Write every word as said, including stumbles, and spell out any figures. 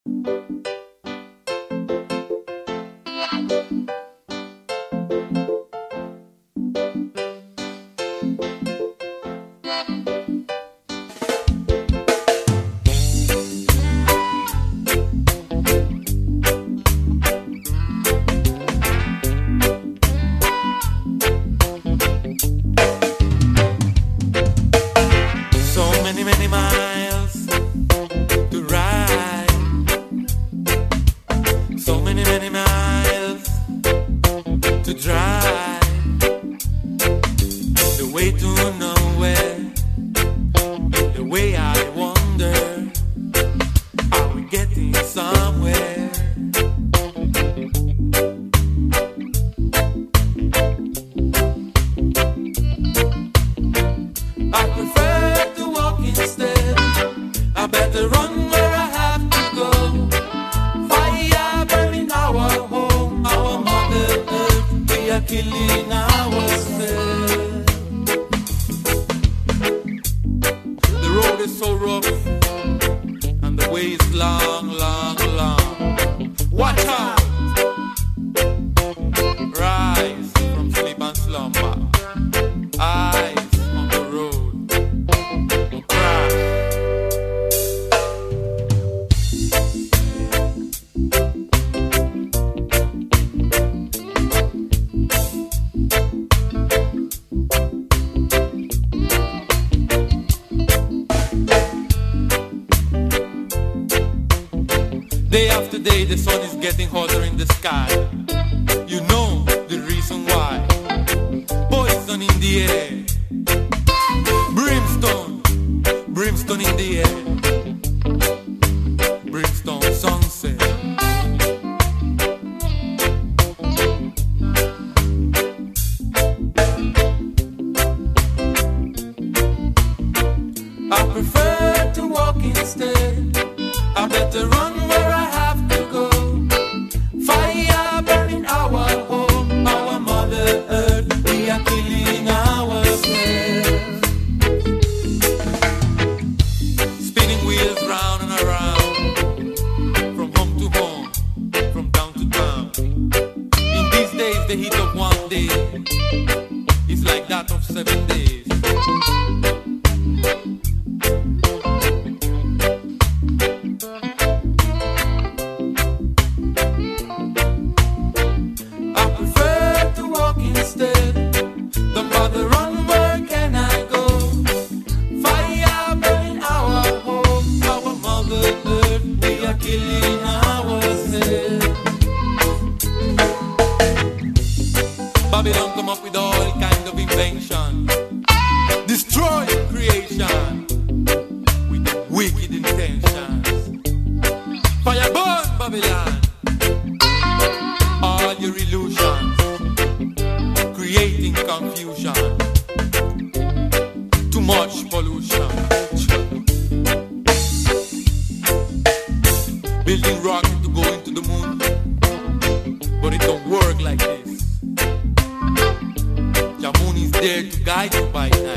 Day after day the sun is getting hotter in the sky. You know the reason why. Poison in the air, brimstone, brimstone in the air, brimstone sunset. I prefer to walk instead. I better run where I have to go. Fire burning our home, our mother earth. We are killing ourselves. Spinning wheels round and around, from home to home, from town to town. In these days the heat of one day is like that of seven days. Babylon come up with all kind of invention, destroying creation with wicked intentions. Fire burn Babylon, all your illusions, creating confusion, too much pollution. Building rocket to go into the moon, but it don't work like this. There to guide you by now.